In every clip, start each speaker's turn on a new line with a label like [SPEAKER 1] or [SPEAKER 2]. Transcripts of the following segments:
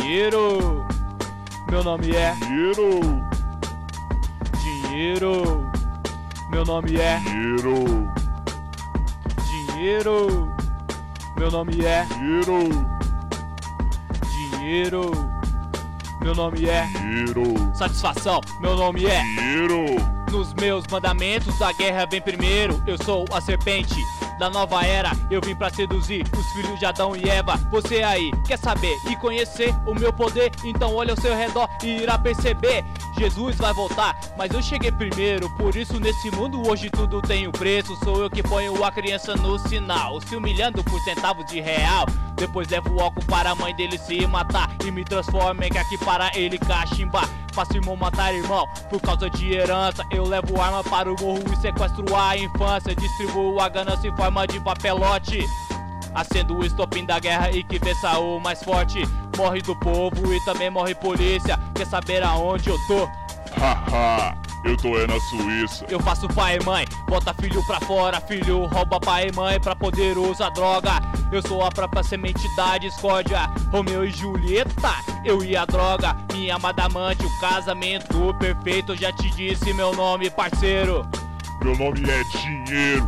[SPEAKER 1] Dinheiro. Meu nome é
[SPEAKER 2] Dinheiro.
[SPEAKER 1] Dinheiro. Meu nome é
[SPEAKER 2] Dinheiro.
[SPEAKER 1] Dinheiro. Meu nome é
[SPEAKER 2] Dinheiro.
[SPEAKER 1] Dinheiro. Meu nome é
[SPEAKER 2] Dinheiro.
[SPEAKER 1] satisfação. Meu nome é
[SPEAKER 2] Dinheiro.
[SPEAKER 1] nos meus mandamentos a guerra vem primeiro. Eu sou a serpente da nova era, eu vim pra seduzir os filhos de Adão e Eva. Você aí quer saber e conhecer o meu poder? Então olha ao seu redor e irá perceber. Jesus vai voltar, mas eu cheguei primeiro. Por isso nesse mundo hoje tudo tem um preço. Sou eu que ponho a criança no sinal, se humilhando por centavos de real. Depois levo o álcool para a mãe dele se matar e me transformo em aqui para ele cachimbar. Faço irmão matar irmão por causa de herança. Eu levo arma para o morro e sequestro a infância. Distribuo a ganância em forma de papelote. Acendo o estopim da guerra e que vença o mais forte. Morre do povo e também morre polícia. Quer saber aonde eu tô?
[SPEAKER 2] Haha, eu tô na Suíça.
[SPEAKER 1] Eu faço pai e mãe, bota filho pra fora. Filho rouba pai e mãe pra poder usar droga. Eu sou a própria semente da discórdia. Romeu e Julieta, eu e a droga. Minha amada amante, o casamento perfeito. Eu já te disse meu nome, parceiro.
[SPEAKER 2] Meu nome é Dinheiro.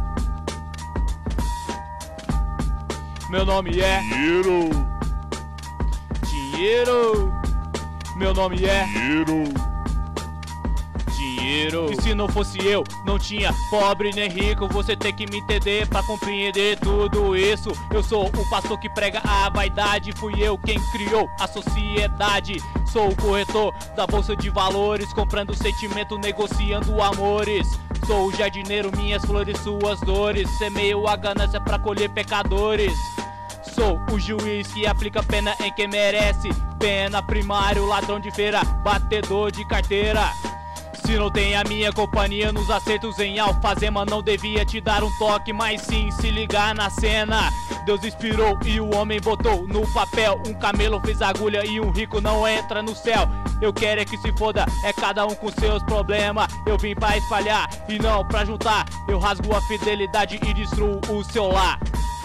[SPEAKER 1] Meu nome é
[SPEAKER 2] Dinheiro.
[SPEAKER 1] Dinheiro. Meu nome é
[SPEAKER 2] Dinheiro.
[SPEAKER 1] Dinheiro. E se não fosse eu, não tinha pobre nem rico. Você tem que me entender pra compreender tudo isso. Eu sou o pastor que prega a vaidade. Fui eu quem criou a sociedade. Sou o corretor da bolsa de valores, comprando sentimento, negociando amores. Sou o jardineiro, minhas flores, suas dores. Semeio a ganância pra colher pecadores. Sou o juiz que aplica pena em quem merece. Pena primário, ladrão de feira, batedor de carteira. Se não tem a minha companhia nos acertos em alfazema, não devia te dar um toque, mas sim se ligar na cena. Deus inspirou e o homem botou no papel. Um camelo fez agulha e um rico não entra no céu. Eu quero é que se foda, é cada um com seus problemas. Eu vim pra espalhar e não pra juntar. Eu rasgo a fidelidade e destruo o seu lar.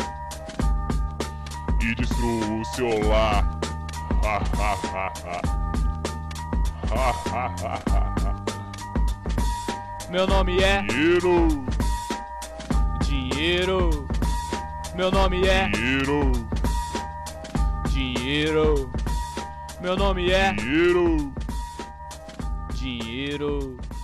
[SPEAKER 2] E destruo o seu lar. Ha ha ha ha. Ha ha ha ha.
[SPEAKER 1] Meu nome é
[SPEAKER 2] Dinheiro.
[SPEAKER 1] Dinheiro. Meu nome é
[SPEAKER 2] Dinheiro.
[SPEAKER 1] Dinheiro. Meu nome é
[SPEAKER 2] Dinheiro.
[SPEAKER 1] Dinheiro.